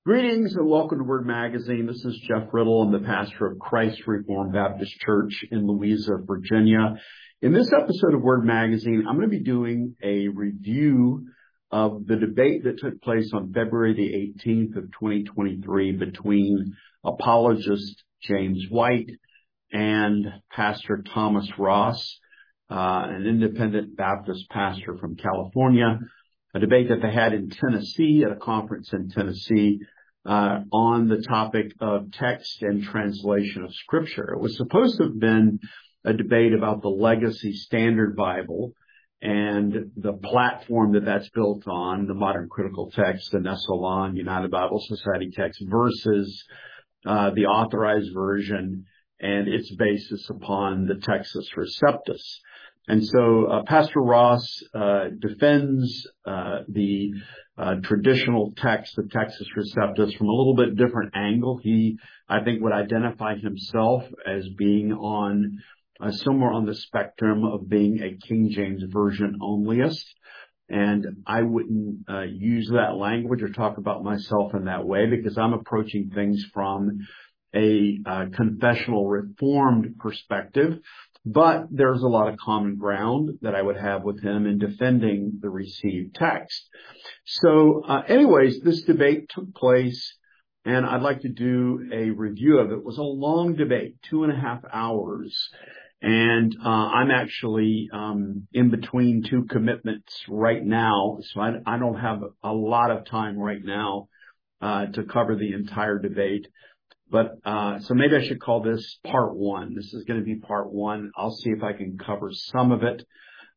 Greetings and welcome to Word Magazine. This is Jeff Riddle. I'm the pastor of Christ Reformed Baptist Church in Louisa, Virginia. In this episode of Word Magazine, I'm going to be doing a review of the debate that took place on February the 18th of 2023 between apologist James White and Pastor Thomas Ross, an independent Baptist pastor from California. A debate that they had in Tennessee at a conference in Tennessee on the topic of text and translation of Scripture. It was supposed to have been a debate about the Legacy Standard Bible and the platform that that's built on, the Modern Critical Text, the Nestle-Aland United Bible Society text versus the Authorized Version and its basis upon the Textus Receptus. And so Pastor Ross defends the traditional text, the Textus Receptus, from a little bit different angle. He, I think, would identify himself as being on somewhere on the spectrum of being a King James Version onlyist. And I wouldn't use that language or talk about myself in that way because I'm approaching things from a confessional Reformed perspective. But there's a lot of common ground that I would have with him in defending the received text. So anyways, this debate took place, and I'd like to do a review of it. It was a long debate, 2.5 hours. And I'm actually in between two commitments right now, so I don't have a lot of time right now to cover the entire debate. But so maybe I should call this part one. This is going to be part one. I'll see if I can cover some of it.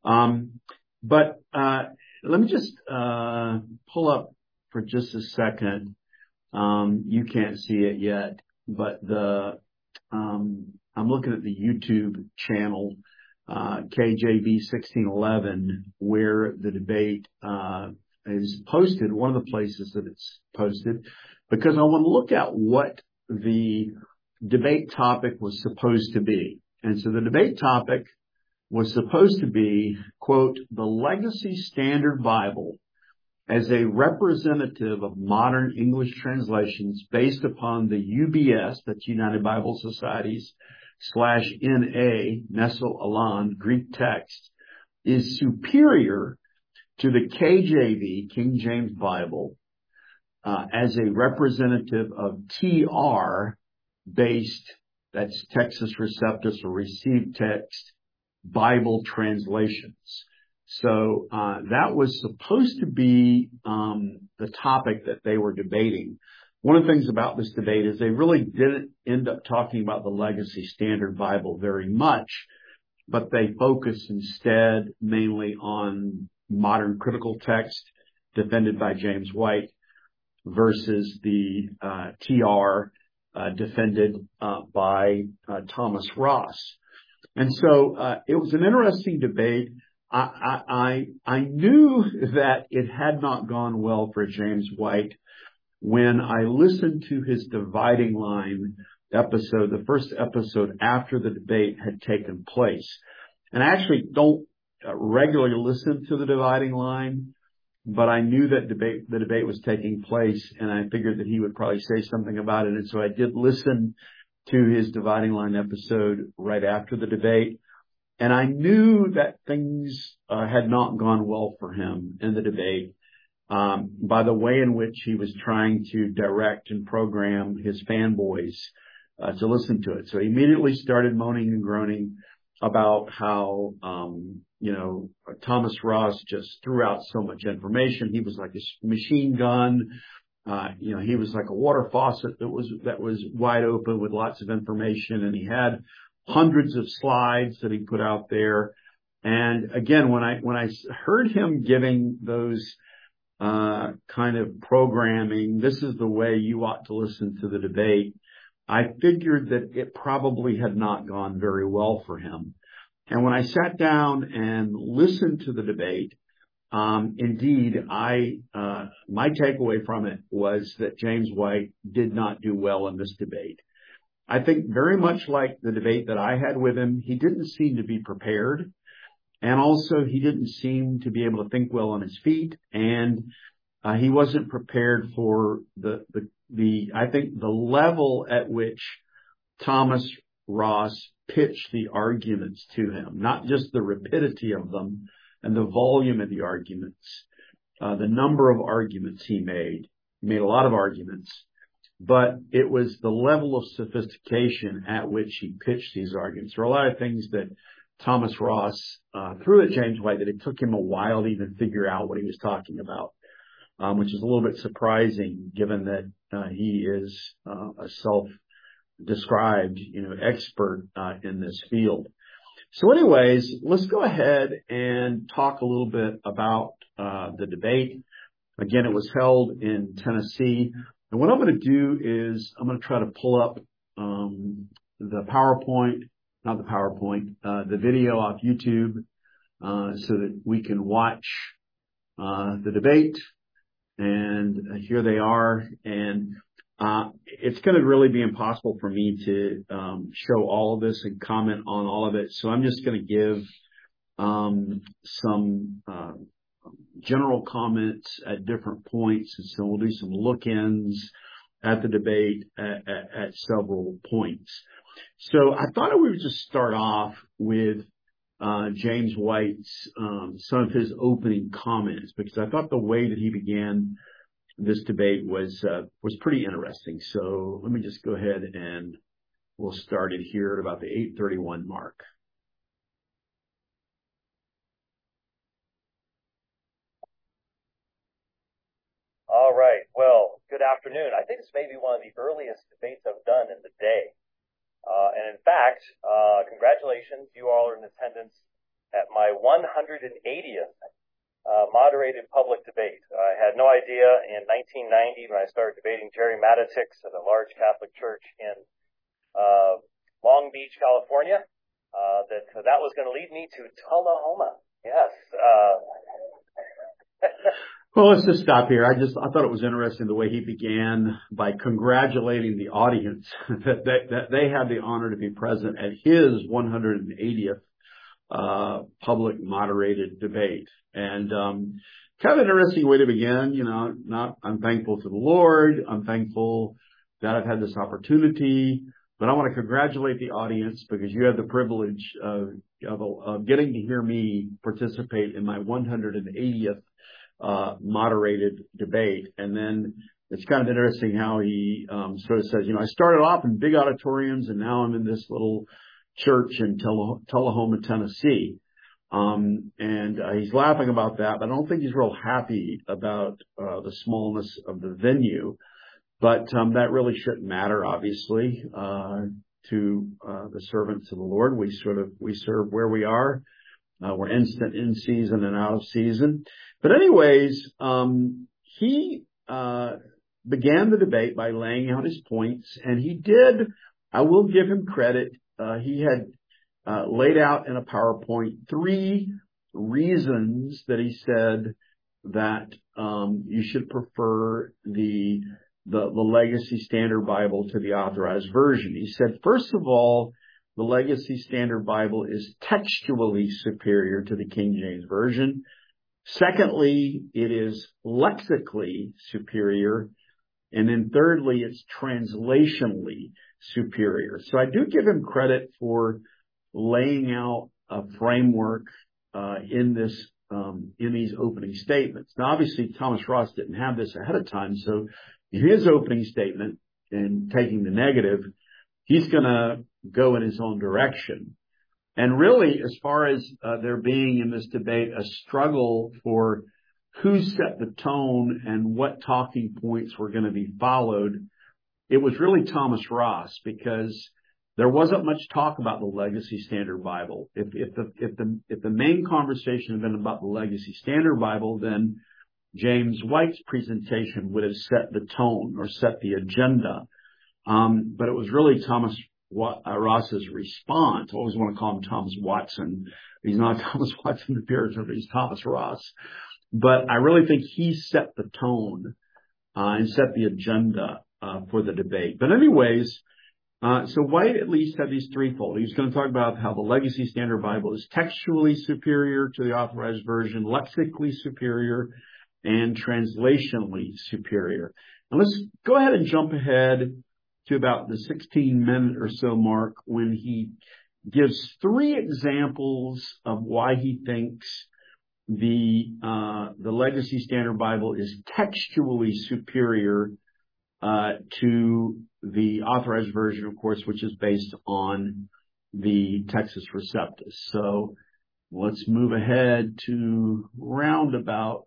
But let me just pull up for just a second. You can't see it yet, but I'm looking at the YouTube channel, KJV 1611, where the debate is posted, one of the places that it's posted, because I want to look at what the debate topic was supposed to be. And so the debate topic was supposed to be, quote, the Legacy Standard Bible as a representative of modern English translations based upon the UBS, that's United Bible Societies, /NA, Nestle-Aland, Greek text, is superior to the KJV, King James Bible, as a representative of TR based, that's Textus Receptus or received text, Bible translations. So that was supposed to be the topic that they were debating. One of the things about this debate is they really didn't end up talking about the Legacy Standard Bible very much, but they focused instead mainly on modern critical text defended by James White versus the TR defended by Thomas Ross. And so it was an interesting debate. I knew that it had not gone well for James White when I listened to his Dividing Line episode, the first episode after the debate had taken place. And I actually don't regularly listen to the Dividing Line, but I knew that the debate was taking place, and I figured that he would probably say something about it. And so I did listen to his Dividing Line episode right after the debate. And I knew that things had not gone well for him in the debate by the way in which he was trying to direct and program his fanboys to listen to it. So he immediately started moaning and groaning about how, Thomas Ross just threw out so much information. He was like a machine gun. He was like a water faucet that was wide open with lots of information. And he had hundreds of slides that he put out there. And again, when I heard him giving those, kind of programming, this is the way you ought to listen to the debate, I figured that it probably had not gone very well for him. And when I sat down and listened to the debate, indeed, my takeaway from it was that James White did not do well in this debate. I think very much like the debate that I had with him, he didn't seem to be prepared. And also he didn't seem to be able to think well on his feet. And he wasn't prepared for I think the level at which Thomas Ross pitched the arguments to him, not just the rapidity of them and the volume of the arguments, the number of arguments he made. He made a lot of arguments, but it was the level of sophistication at which he pitched these arguments. There are a lot of things that Thomas Ross threw at James White that it took him a while to even figure out what he was talking about, which is a little bit surprising given that he is a self-described, expert in this field. So anyways, let's go ahead and talk a little bit about the debate. Again, it was held in Tennessee. And what I'm going to do is I'm going to try to pull up the video off YouTube so that we can watch the debate. And here they are. And it's going to really be impossible for me to show all of this and comment on all of it. So I'm just going to give some general comments at different points. And so we'll do some look-ins at the debate at several points. So I thought we would just start off with James White's, some of his opening comments, because I thought the way that he began this debate was pretty interesting. So let me just go ahead and we'll start it here at about the 8:31 mark. All right. Well, good afternoon. I think this may be one of the earliest debates I've done in the day. And in fact, congratulations. You all are in attendance at my 180th moderated public debate. I had no idea in 1990 when I started debating Jerry Matitix at a large Catholic church in Long Beach, California, that was going to lead me to Tullahoma. Yes. Well, let's just stop here. I thought it was interesting the way he began by congratulating the audience that they had the honor to be present at his 180th public moderated debate. And kind of an interesting way to begin. I'm thankful to the Lord. I'm thankful that I've had this opportunity, but I want to congratulate the audience because you have the privilege of getting to hear me participate in my 180th moderated debate. And then it's kind of interesting how he sort of says, I started off in big auditoriums and now I'm in this little church in Tullahoma, Tennessee. And he's laughing about that, but I don't think he's real happy about the smallness of the venue. But that really shouldn't matter, obviously, to the servants of the Lord. We serve where we are. We're instant in season and out of season. But anyways, he began the debate by laying out his points, and he did. I will give him credit. He had laid out in a PowerPoint 3 reasons that he said that you should prefer the Legacy Standard Bible to the Authorized Version. He said, first of all, the Legacy Standard Bible is textually superior to the King James Version. Secondly, it is lexically superior. And then thirdly, it's translationally superior. So I do give him credit for laying out a framework in these opening statements. Now, obviously, Thomas Ross didn't have this ahead of time. So in his opening statement and taking the negative, he's going to go in his own direction. And really, as far as there being in this debate a struggle for who set the tone and what talking points were going to be followed, it was really Thomas Ross, because there wasn't much talk about the Legacy Standard Bible. If the main conversation had been about the Legacy Standard Bible, then James White's presentation would have set the tone or set the agenda. But it was really Thomas Ross's response. I always want to call him Thomas Watson. He's not Thomas Watson the Puritan, but he's Thomas Ross. But I really think he set the tone and set the agenda for the debate. But anyways, so White at least had these threefold. He was going to talk about how the Legacy Standard Bible is textually superior to the Authorized Version, lexically superior, and translationally superior. And let's go ahead and jump ahead to about the 16-minute or so mark when he gives 3 examples of why he thinks the Legacy Standard Bible is textually superior to the Authorized Version, of course, which is based on the Textus Receptus. So let's move ahead to round about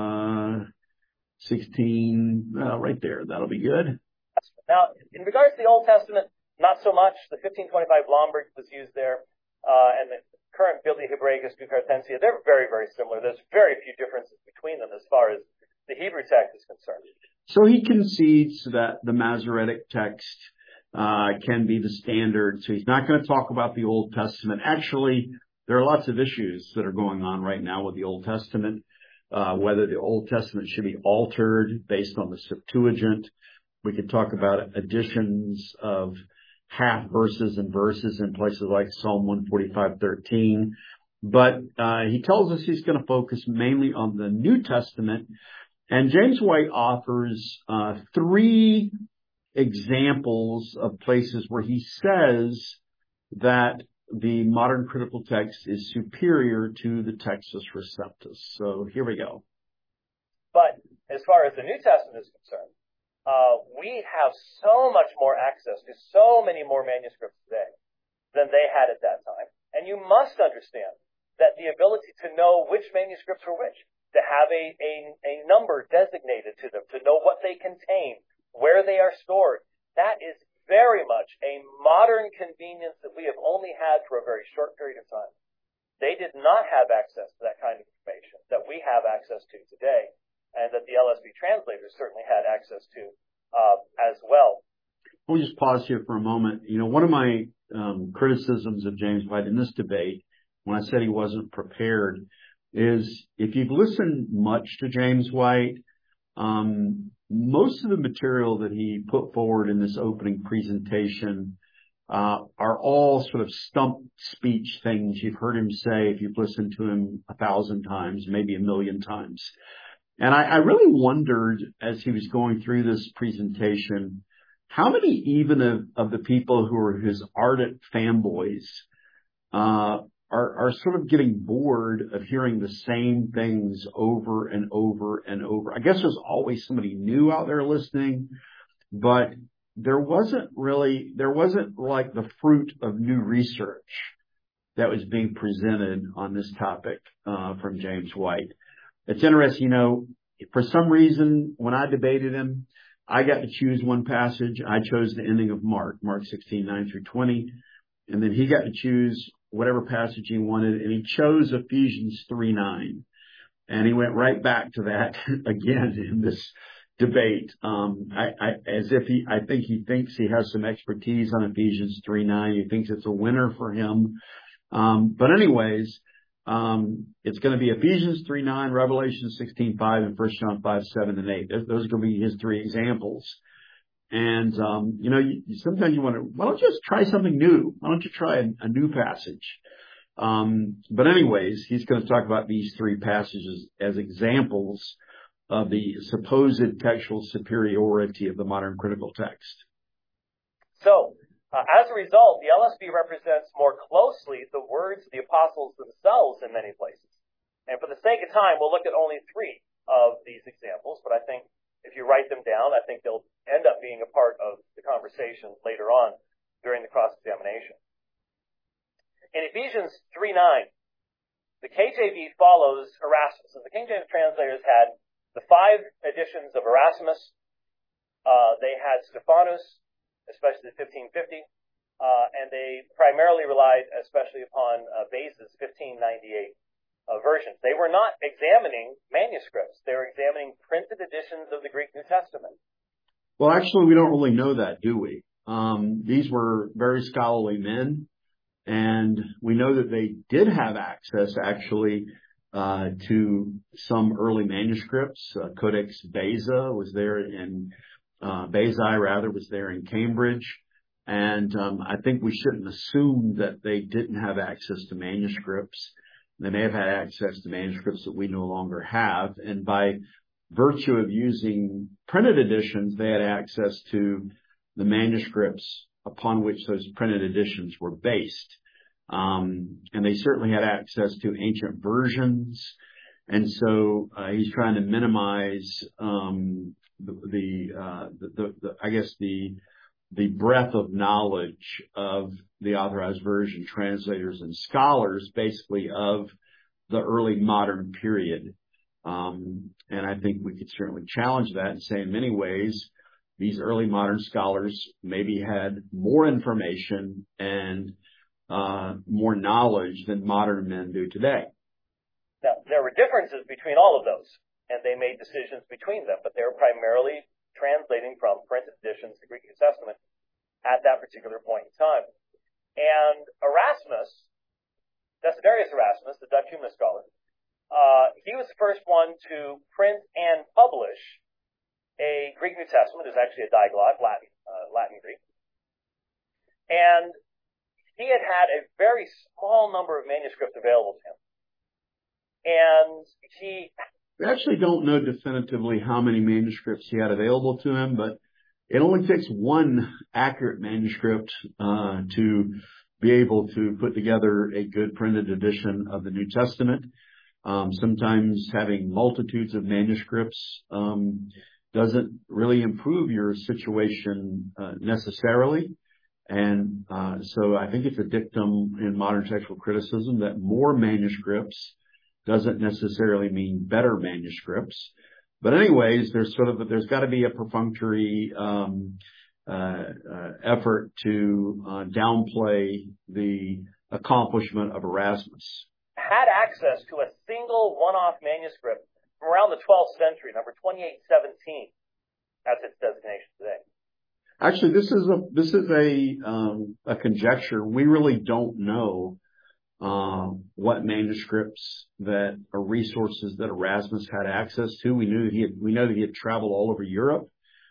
16, right there. That'll be good. Now, in regards to the Old Testament, not so much. The 1525 Lombard was used there, and the current Biblia Hebraicus Bucartensia, they're very, very similar. There's very few differences between them as far as the Hebrew text is concerned. So he concedes that the Masoretic text can be the standard. So he's not going to talk about the Old Testament. Actually, there are lots of issues that are going on right now with the Old Testament, whether the Old Testament should be altered based on the Septuagint. We could talk about additions of half verses and verses in places like Psalm 145:13. But he tells us he's going to focus mainly on the New Testament. And James White offers 3 examples of places where he says that the modern critical text is superior to the Textus Receptus. So here we go. But as far as the New Testament is concerned, we have so much more access to so many more manuscripts today than they had at that time. And you must understand that the ability to know which manuscripts were which, to have a number designated to them, to know what they contain, where they are stored, that is very much a modern convenience that we have only had for a very short period of time. They did not have access to that kind of information that we have access to today, and that the LSB translators certainly had access to as well. We'll just pause here for a moment. You know, one of my criticisms of James White in this debate, when I said he wasn't prepared, is if you've listened much to James White, most of the material that he put forward in this opening presentation are all sort of stump speech things you've heard him say if you've listened to him 1,000 times, maybe 1,000,000 times. And I really wondered as he was going through this presentation, how many even of the people who are his ardent fanboys are sort of getting bored of hearing the same things over and over and over. I guess there's always somebody new out there listening, but there wasn't like the fruit of new research that was being presented on this topic from James White. It's interesting, you know, for some reason, when I debated him, I got to choose one passage. I chose the ending of Mark 16:9-20. And then he got to choose whatever passage he wanted, and he chose Ephesians 3:9. And he went right back to that again in this debate. I think he thinks he has some expertise on Ephesians 3:9. He thinks it's a winner for him. But anyways, it's going to be Ephesians 3:9, Revelation 16:5, and 1 John 5:7 and 8. Those are going to be his 3 examples. And, you know, sometimes you wonder, why don't you just try something new? Why don't you try a new passage? But anyways, he's going to talk about these 3 passages as examples of the supposed textual superiority of the modern critical text. So, as a result, the LSB represents more closely the words of the apostles themselves in many places. And for the sake of time, we'll look at only 3 of these examples, but I think if you write them down, I think they'll end up being a part of the conversation later on during the cross-examination. In Ephesians 3:9, the KJV follows Erasmus. And the King James translators had the 5 editions of Erasmus. They had Stephanus, especially the 1550, and they primarily relied especially upon Beza's 1598 versions. They were not examining manuscripts. They were examining printed editions of the Greek New Testament. Well, actually, we don't really know that, do we? These were very scholarly men, and we know that they did have access, actually, to some early manuscripts. Codex Beza was there in Bezae was there in Cambridge. And I think we shouldn't assume that they didn't have access to manuscripts. They may have had access to manuscripts that we no longer have. And by virtue of using printed editions, they had access to the manuscripts upon which those printed editions were based. And they certainly had access to ancient versions. And so he's trying to minimize the breadth of knowledge of the authorized version translators and scholars, basically, of the early modern period. And I think we could certainly challenge that and say in many ways, these early modern scholars maybe had more information and more knowledge than modern men do today. Now, there were differences between all of those, and they made decisions between them, but they were primarily translating from printed editions of the Greek New Testament at that particular point in time. And Erasmus, Desiderius Erasmus, the Dutch humanist scholar, he was the first one to print and publish a Greek New Testament. It's actually a diglot, Latin Greek. And he had a very small number of manuscripts available to him. And we actually don't know definitively how many manuscripts he had available to him, but it only takes one accurate manuscript to be able to put together a good printed edition of the New Testament. Sometimes having multitudes of manuscripts doesn't really improve your situation necessarily. And so I think it's a dictum in modern textual criticism that more manuscripts doesn't necessarily mean better manuscripts. But anyways, there's got to be a perfunctory effort to downplay the accomplishment of Erasmus. Had access to a single one-off manuscript from around the 12th century, number 2817. That's its designation today. Actually, this is a conjecture. We really don't know what manuscripts that or resources that Erasmus had access to. We know that he had traveled all over Europe.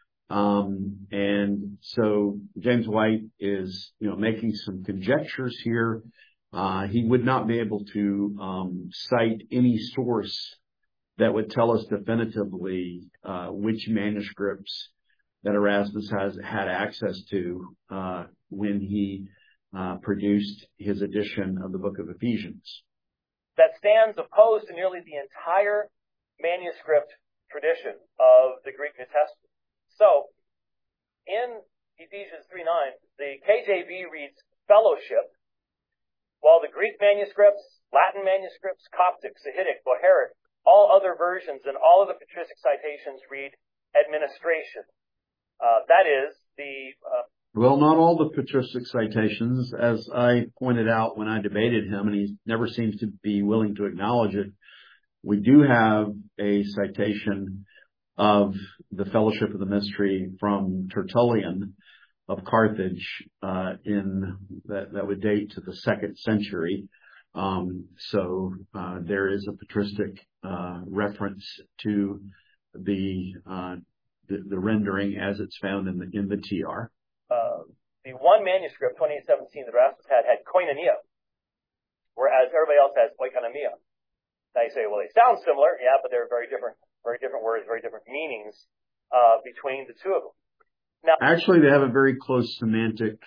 And so James White is, making some conjectures here. He would not be able to cite any source that would tell us definitively which manuscripts that Erasmus had access to when he produced his edition of the book of Ephesians. That stands opposed to nearly the entire manuscript tradition of the Greek New Testament. So, in Ephesians 3:9, the KJV reads fellowship, while the Greek manuscripts, Latin manuscripts, Coptic, Sahidic, Bohairic, all other versions and all of the patristic citations read administration. That is well, not all the patristic citations, as I pointed out when I debated him, and he never seems to be willing to acknowledge it. We do have a citation of the Fellowship of the Mystery from Tertullian of Carthage, that would date to the 2nd century. So there is a patristic reference to the rendering as it's found in the TR. The one manuscript, 2817, that Erasmus had koinonia, whereas everybody else has oikonomia. Now you say, well, they sound similar, yeah, but they're very different words, very different meanings between the two of them. Now, actually, they have a very close semantic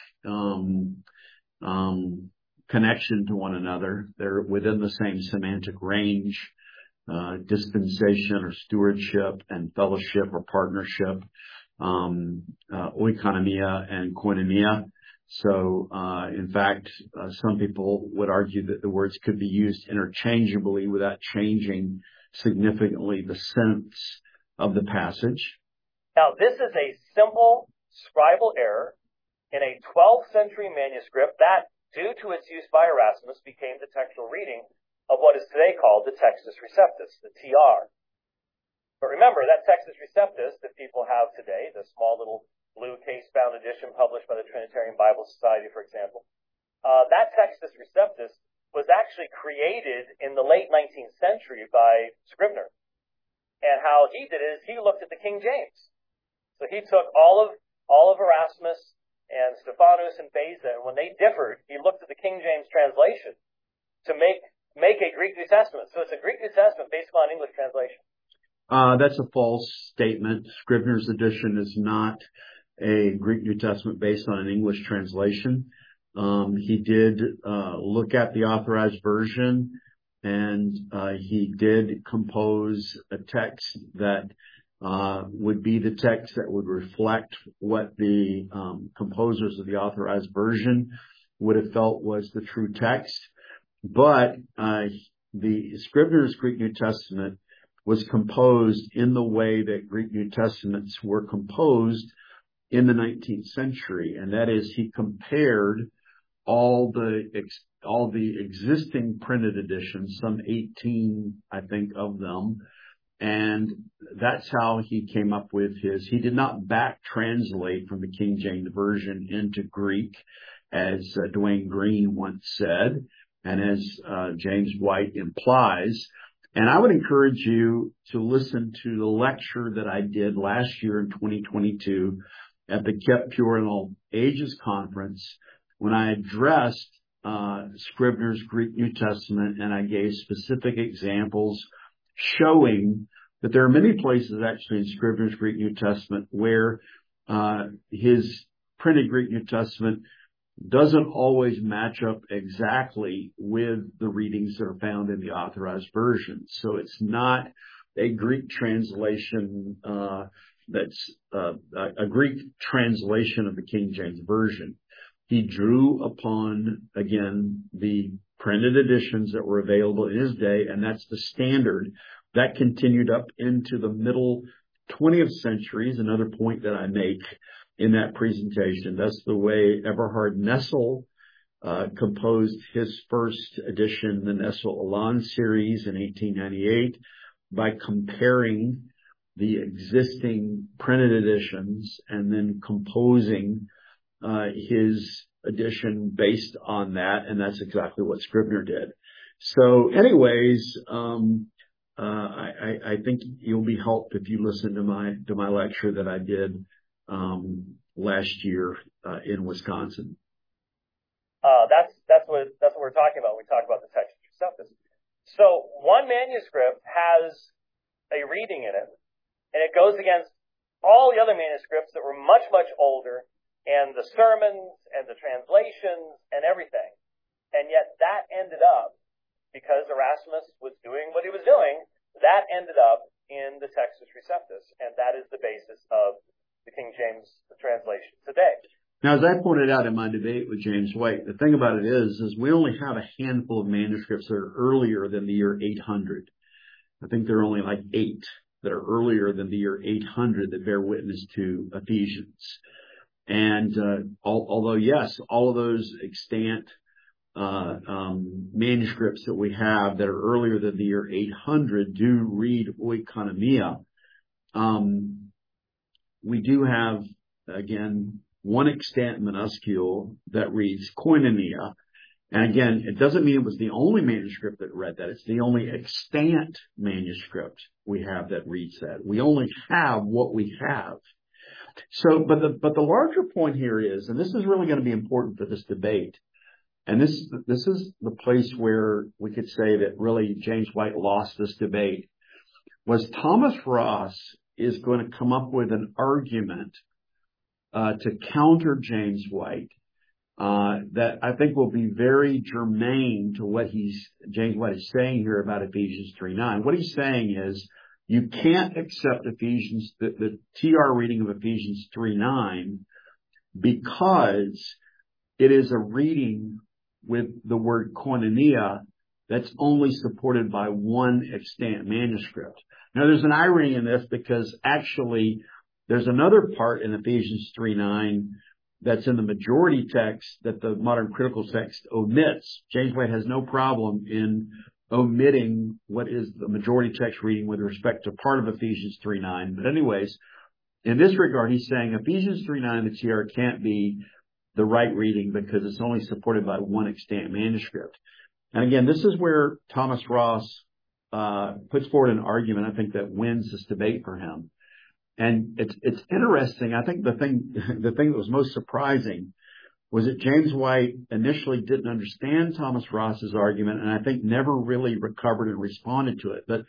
connection to one another. They're within the same semantic range. Dispensation or stewardship and fellowship or partnership, oikonomia and koinonia. So, in fact, some people would argue that the words could be used interchangeably without changing significantly the sense of the passage. Now, this is a simple scribal error in a 12th century manuscript that, due to its use by Erasmus, became the textual reading of what is today called the Textus Receptus, the TR. But remember, that Textus Receptus that people have today, the small little blue case-bound edition published by the Trinitarian Bible Society, for example, that Textus Receptus was actually created in the late 19th century by Scribner. And how he did it is he looked at the King James. So he took all of Erasmus and Stephanus and Beza, and when they differed, he looked at the King James translation to make a Greek New Testament. So it's a Greek New Testament based on English translation. That's a false statement. Scribner's edition is not a Greek New Testament based on an English translation. He did look at the Authorized Version, and he did compose a text that would be the text that would reflect what the composers of the Authorized Version would have felt was the true text. But the Scribner's Greek New Testament was composed in the way that Greek New Testaments were composed in the 19th century, and that is, he compared all the existing printed editions, some 18, I think, of them, and that's how he came up with his. He did not back translate from the King James Version into Greek, as Dwayne Green once said, and as James White implies. And I would encourage you to listen to the lecture that I did last year in 2022 at the Kept Pure in All Ages Conference, when I addressed Scribner's Greek New Testament, and I gave specific examples showing that there are many places actually in Scribner's Greek New Testament where his printed Greek New Testament doesn't always match up exactly with the readings that are found in the Authorized Version. So it's not a Greek translation that's a Greek translation of the King James Version. He drew upon, again, the printed editions that were available in his day, and that's the standard. That continued up into the middle 20th century, is another point that I make in that presentation. That's the way Eberhard Nessel composed his first edition, the Nessel-Elan series in 1898, by comparing the existing printed editions and then composing his edition based on that, and that's exactly what Scribner did. So anyways, I think you'll be helped if you listen to my lecture that I did last year in Wisconsin. That's what we're talking about. We talk about the Textus Receptus. So one manuscript has a reading in it, and it goes against all the other manuscripts that were much, much older, and the sermons and the translations and everything. And yet that ended up, because Erasmus was doing what he was doing, that ended up in the Textus Receptus, and that is the basis of the King James translation today. Now, as I pointed out in my debate with James White, the thing about it is we only have a handful of manuscripts that are earlier than the year 800. I think there are only like 8 that are earlier than the year 800 that bear witness to Ephesians. And although, yes, all of those extant manuscripts that we have that are earlier than the year 800 do read oikonomia, we do have, again, one extant minuscule that reads koinonia. And again, it doesn't mean it was the only manuscript that read that. It's the only extant manuscript we have that reads that. We only have what we have. So, but the larger point here is, and this is really going to be important for this debate, and this is the place where we could say that really James White lost this debate, was Thomas Ross is going to come up with an argument to counter James White that I think will be very germane to what James White is saying here about Ephesians 3:9. What he's saying is, you can't accept the TR reading of Ephesians 3:9 because it is a reading with the word koinonia that's only supported by one extant manuscript. Now, there's an irony in this, because actually there's another part in Ephesians 3:9 that's in the majority text that the modern critical text omits. James White has no problem in omitting what is the majority text reading with respect to part of Ephesians 3:9. But anyways, in this regard, he's saying Ephesians 3:9, the TR, can't be the right reading because it's only supported by one extant manuscript. And again, this is where Thomas Ross puts forward an argument, I think, that wins this debate for him. And it's interesting. I think the thing that was most surprising was that James White initially didn't understand Thomas Ross's argument, and I think never really recovered and responded to it. But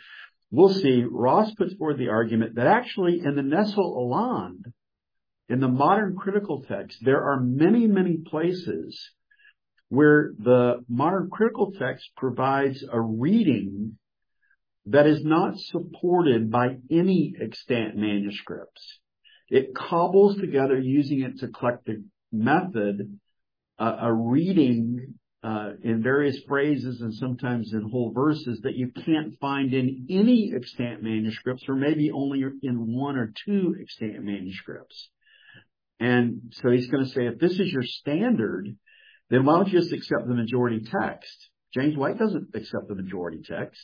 we'll see Ross puts forward the argument that actually in the Nestle Aland, in the modern critical text, there are many, many places where the modern critical text provides a reading that is not supported by any extant manuscripts. It cobbles together, using its eclectic method, a reading in various phrases and sometimes in whole verses that you can't find in any extant manuscripts, or maybe only in one or two extant manuscripts. And so he's going to say, if this is your standard, then why don't you just accept the majority text? James White doesn't accept the majority text.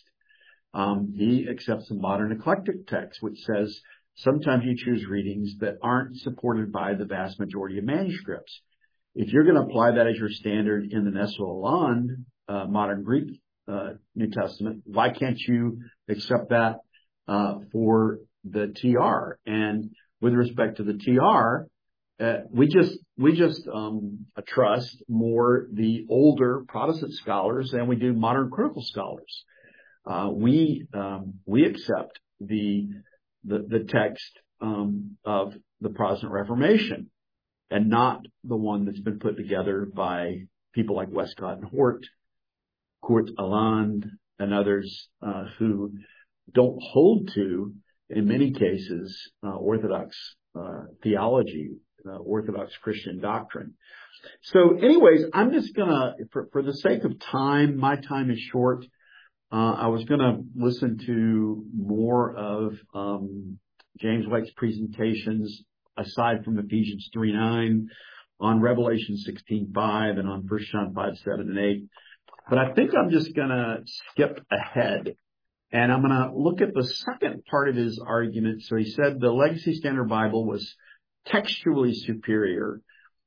He accepts the modern eclectic text, which says sometimes you choose readings that aren't supported by the vast majority of manuscripts. If you're going to apply that as your standard in the Nestle Aland, modern Greek New Testament, why can't you accept that for the TR? And with respect to the TR, we just trust more the older Protestant scholars than we do modern critical scholars. We accept the text of the Protestant Reformation, and not the one that's been put together by people like Westcott and Hort, Court Aland, and others who don't hold to, in many cases, Orthodox theology, Orthodox Christian doctrine. So anyways, I'm just going to, for the sake of time, my time is short. I was going to listen to more of James White's presentations, aside from Ephesians 3:9, on Revelation 16:5, and on 1 John 5:7 and 8. But I think I'm just going to skip ahead, and I'm going to look at the second part of his argument. So he said the Legacy Standard Bible was textually superior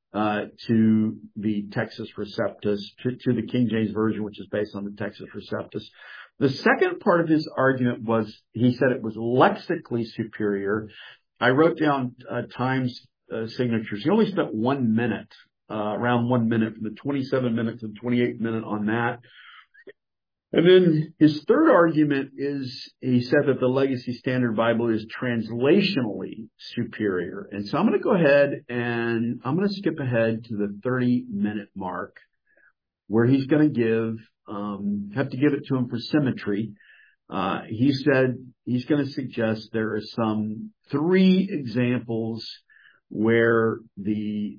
to the Textus Receptus, to the King James Version, which is based on the Textus Receptus. The second part of his argument was, he said it was lexically superior. I wrote down Time's signatures. He only spent 1 minute, around 1 minute, from the 27 minutes to the 28 minute on that. And then his third argument is, he said that the Legacy Standard Bible is translationally superior. And so I'm going to go ahead and I'm going to skip ahead to the 30-minute mark, where he's going to have to give it to him for symmetry. He said he's going to suggest there are some 3 examples where the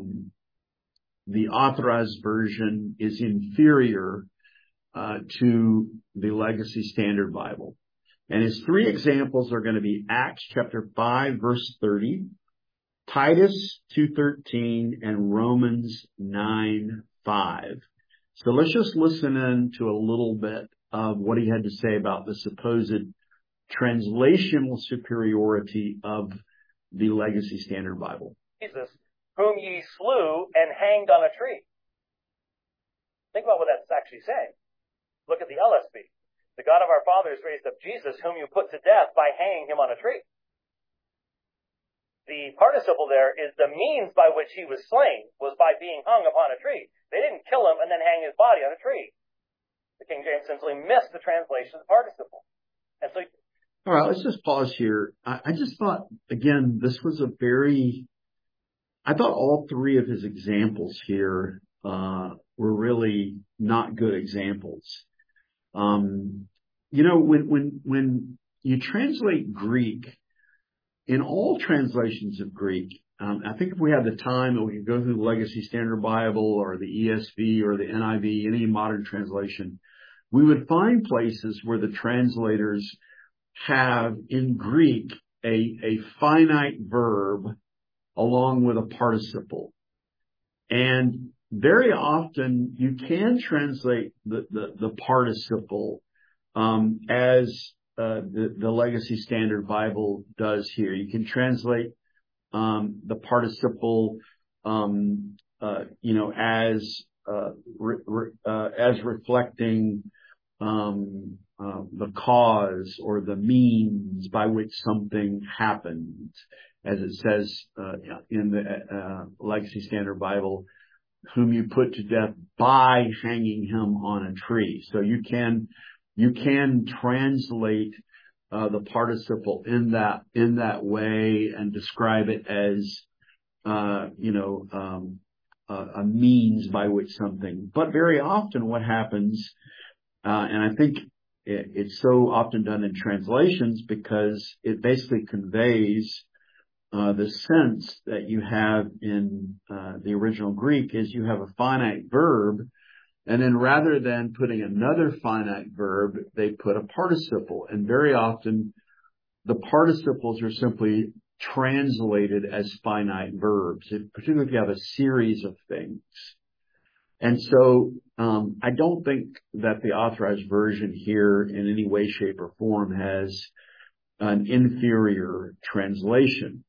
authorized version is inferior to the Legacy Standard Bible. And his 3 examples are going to be Acts chapter 5, verse 30, Titus 2:13, and Romans 9:5. So let's just listen in to a little bit of what he had to say about the supposed translational superiority of the Legacy Standard Bible. Jesus, whom ye slew and hanged on a tree. Think about what that's actually saying. Look at the LSB. The God of our fathers raised up Jesus, whom you put to death by hanging him on a tree. The participle there is the means by which he was slain was by being hung upon a tree. They didn't kill him and then hang his body on a tree. The King James simply missed the translation of the participle. And so, all right, let's just pause here. I just thought, again, this was I thought all 3 of his examples here were really not good examples. When you translate Greek, in all translations of Greek, I think if we had the time, we could go through the Legacy Standard Bible or the ESV or the NIV, any modern translation, we would find places where the translators have in Greek a finite verb along with a participle. And very often you can translate the participle as the Legacy Standard Bible does here. You can translate the participle as reflecting the cause or the means by which something happened, as it says in the Legacy Standard Bible, whom you put to death by hanging him on a tree. So you can translate the participle in that way and describe it as a means by which something. But very often what happens, and I think it's so often done in translations because it basically conveys the sense that you have in the original Greek is you have a finite verb, and then rather than putting another finite verb, they put a participle. And very often the participles are simply translated as finite verbs, particularly if you have a series of things. And so I don't think that the Authorized Version here in any way, shape, or form has an inferior translation.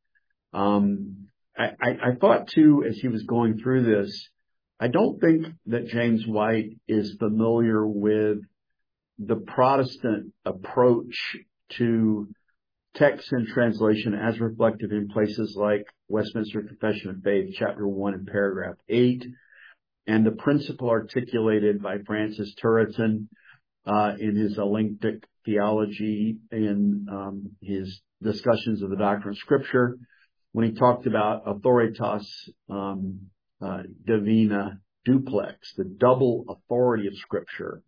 I thought too, as he was going through this, I don't think that James White is familiar with the Protestant approach to text and translation as reflected in places like Westminster Confession of Faith, chapter 1 and paragraph 8, and the principle articulated by Francis Turretin in his Alenctic theology in his discussions of the doctrine of Scripture, when he talked about authoritas divina duplex, the double authority of Scripture,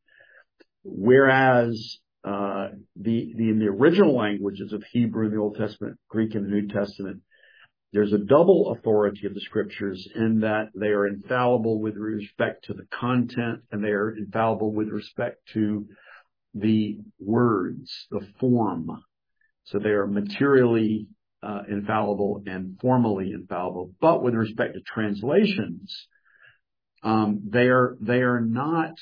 whereas in the original languages of Hebrew in the Old Testament, Greek in the New Testament, there's a double authority of the Scriptures in that they are infallible with respect to the content, and they are infallible with respect to the words, the form. So they are materially infallible and formally infallible. But with respect to translations, they are not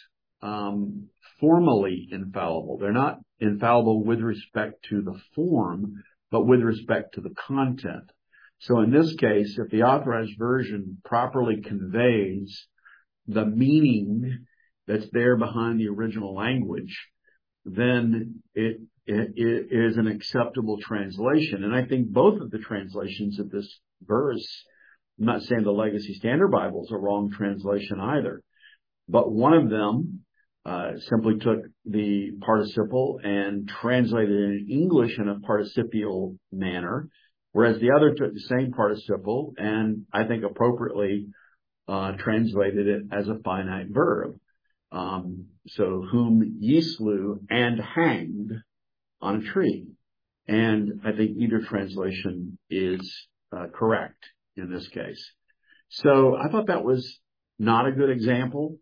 formally infallible. They're not infallible with respect to the form, but with respect to the content. So in this case, if the Authorized Version properly conveys the meaning that's there behind the original language, then it is an acceptable translation. And I think both of the translations of this verse, I'm not saying the Legacy Standard Bible is a wrong translation either, but one of them simply took the participle and translated it in English in a participial manner, whereas the other took the same participle and I think appropriately translated it as a finite verb. So whom ye slew and hanged on a tree. And I think either translation is correct in this case. So I thought that was not a good example.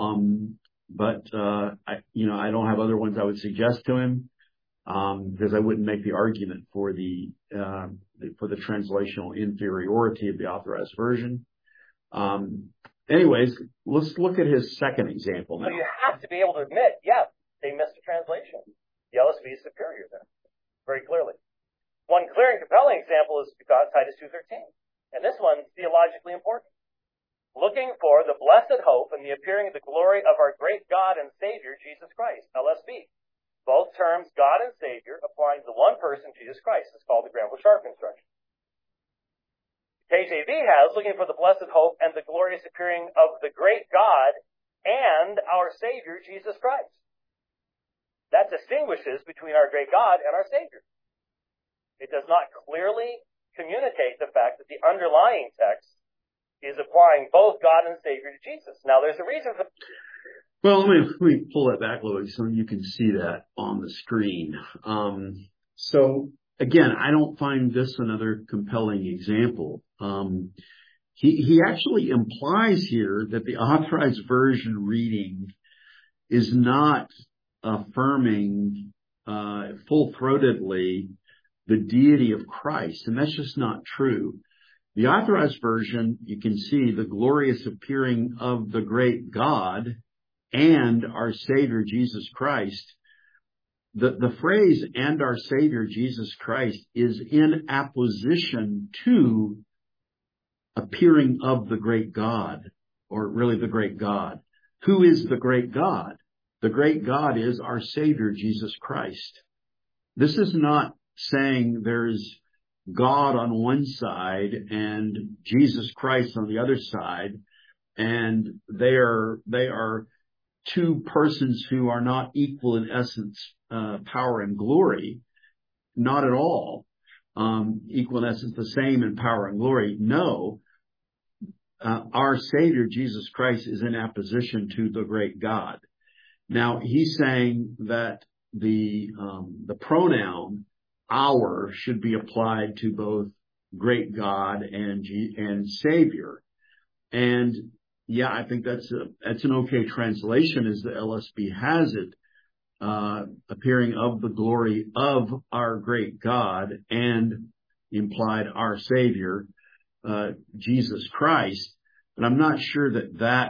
But I don't have other ones I would suggest to him, because I wouldn't make the argument for the translational inferiority of the Authorized Version. Anyways, let's look at his second example now. So you have to be able to admit, yeah, they missed a translation. The LSB is superior there, very clearly. One clear and compelling example is Titus 2:13, and this one's theologically important. Looking for the blessed hope and the appearing of the glory of our great God and Savior, Jesus Christ, LSB. Both terms, God and Savior, applying to the one person, Jesus Christ. It's called the Granville Sharp construction. KJV has, looking for the blessed hope and the glorious appearing of the great God and our Savior, Jesus Christ. That distinguishes between our great God and our Savior. It does not clearly communicate the fact that the underlying text is applying both God and Savior to Jesus. Now, there's a reason for... Well, let me pull that back a little so you can see that on the screen. So, again, I don't find this another compelling example. He actually implies here that the Authorized Version reading is not affirming full-throatedly the deity of Christ, and that's just not true. The Authorized Version, you can see the glorious appearing of the great God and our Savior Jesus Christ. The phrase "and our Savior Jesus Christ" is in apposition to appearing of the great God, or really the great God. Who is the great God? The great God is our Savior Jesus Christ. This is not saying there's God on one side and Jesus Christ on the other side, and they are two persons who are not equal in essence, power and glory. not at all. Equal in essence, the same in power and glory. No, our Savior, Jesus Christ, is in apposition to the great God. Now, he's saying that the pronoun our should be applied to both great God and Savior. And yeah, I think that's an okay translation as the LSB has it, appearing of the glory of our great God and implied our Savior, Jesus Christ. But I'm not sure that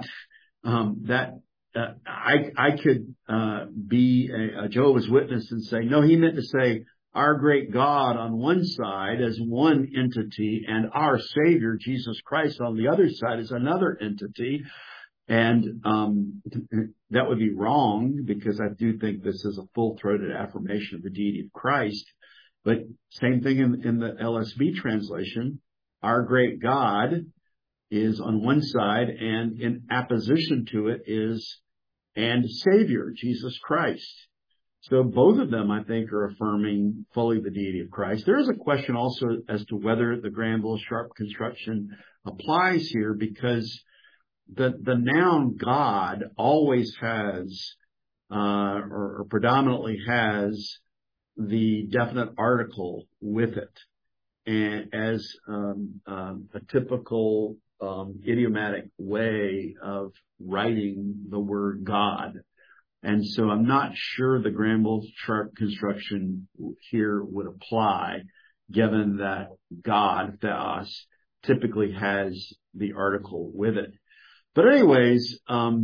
I could be a Jehovah's Witness and say, no, he meant to say our great God on one side as one entity and our Savior, Jesus Christ, on the other side as another entity. And that would be wrong, because I do think this is a full-throated affirmation of the deity of Christ. But same thing in the LSB translation. Our great God is on one side, and in apposition to it is and Savior, Jesus Christ. So both of them, I think, are affirming fully the deity of Christ. There is a question also as to whether the Granville-Sharp construction applies here, because the noun God always has, or predominantly has, the definite article with it, and as a typical idiomatic way of writing the word God. And so I'm not sure the Granville-Sharp construction here would apply, given that God, theos, typically has the article with it. But anyways,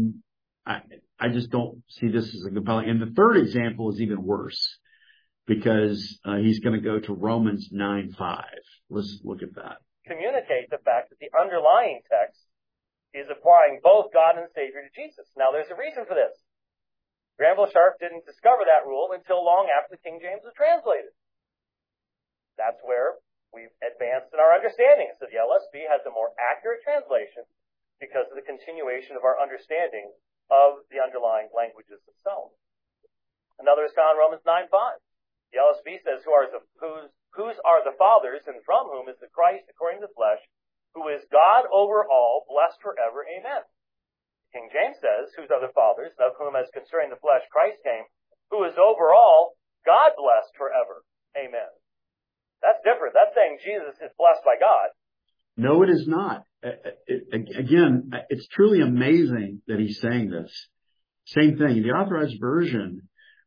I just don't see this as a compelling. And the third example is even worse, because he's going to go to Romans 9:5. Let's look at that. Communicate the fact that the underlying text is applying both God and Savior to Jesus. Now, there's a reason for this. Granville-Sharp didn't discover that rule until long after the King James was translated. That's where we've advanced in our understanding. So the LSB has a more accurate translation because of the continuation of our understanding of the underlying languages themselves. Another is found in Romans 9:5. The LSB says, whose are the fathers, and from whom is the Christ according to the flesh, who is God over all, blessed forever. Amen. King James says, whose are the fathers, of whom as concerning the flesh Christ came, who is over all, God blessed forever. Amen. That's different. That's saying Jesus is blessed by God. No, it is not. Again, it's truly amazing that he's saying this. Same thing. The Authorized Version,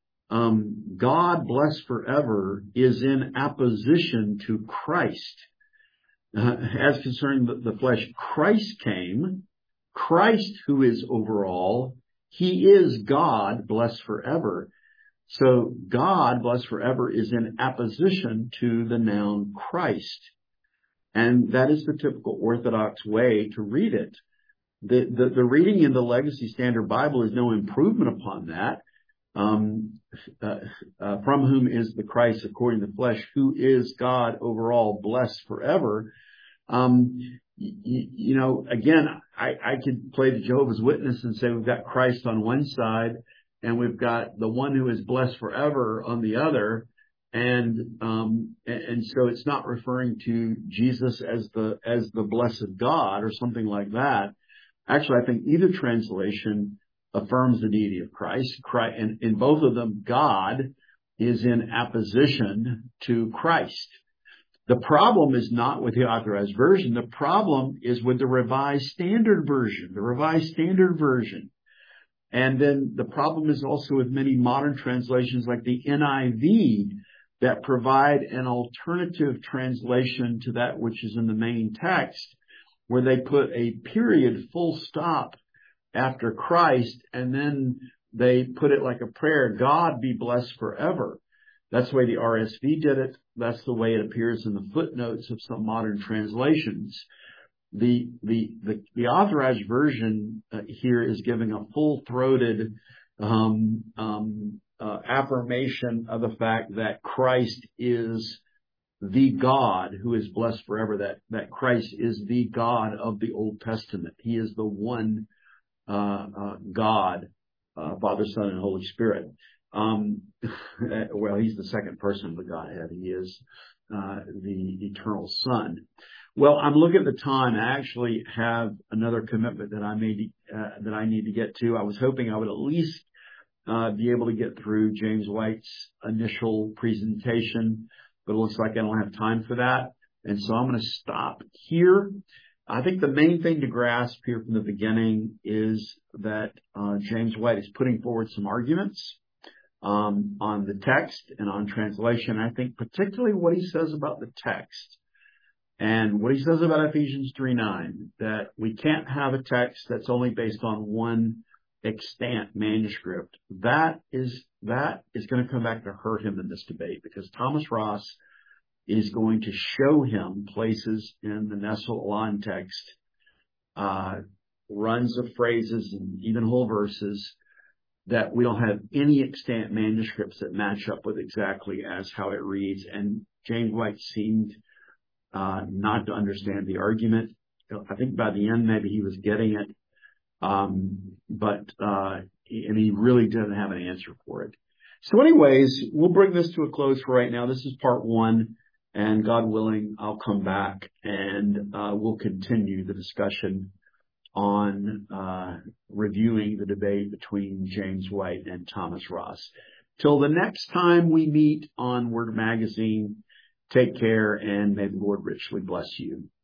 God blessed forever is in apposition to Christ. As concerning the flesh, Christ came. Christ, who is over all, he is God, blessed forever. So God, blessed forever, is in apposition to the noun Christ. And that is the typical Orthodox way to read it. The reading in the Legacy Standard Bible is no improvement upon that. From whom is the Christ according to the flesh, who is God over all, blessed forever. Again, I could play the Jehovah's Witness and say we've got Christ on one side and we've got the one who is blessed forever on the other. And so it's not referring to Jesus as the blessed God or something like that. Actually, I think either translation affirms the deity of Christ. And in both of them, God is in apposition to Christ. The problem is not with the Authorized Version. The problem is with the Revised Standard Version. The Revised Standard Version. And then the problem is also with many modern translations like the NIV that provide an alternative translation to that which is in the main text, where they put a period, full stop, after Christ, and then they put it like a prayer, God be blessed forever. That's the way the RSV did it. That's the way it appears in the footnotes of some modern translations. The Authorized Version here is giving a full-throated affirmation of the fact that Christ is the God who is blessed forever, that Christ is the God of the Old Testament. He is the one God, Father, Son, and Holy Spirit. Well, he's the second person of the Godhead. He is the eternal Son. Well, I'm looking at the time. I actually have another commitment that I need to get to. I was hoping I would at least be able to get through James White's initial presentation, but it looks like I don't have time for that. And so I'm going to stop here. I think the main thing to grasp here from the beginning is that James White is putting forward some arguments on the text and on translation. I think particularly what he says about the text and what he says about Ephesians 3:9, that we can't have a text that's only based on one extant manuscript. That is going to come back to hurt him in this debate, because Thomas Ross is going to show him places in the Nestle Aland text, runs of phrases and even whole verses that we don't have any extant manuscripts that match up with exactly as how it reads. And James White seemed not to understand the argument. I think by the end, maybe he was getting it. But he really didn't have an answer for it. So anyways, we'll bring this to a close for right now. This is part one, and God willing, I'll come back and we'll continue the discussion on reviewing the debate between James White and Thomas Ross. Till the next time we meet on Word Magazine, take care, and may the Lord richly bless you.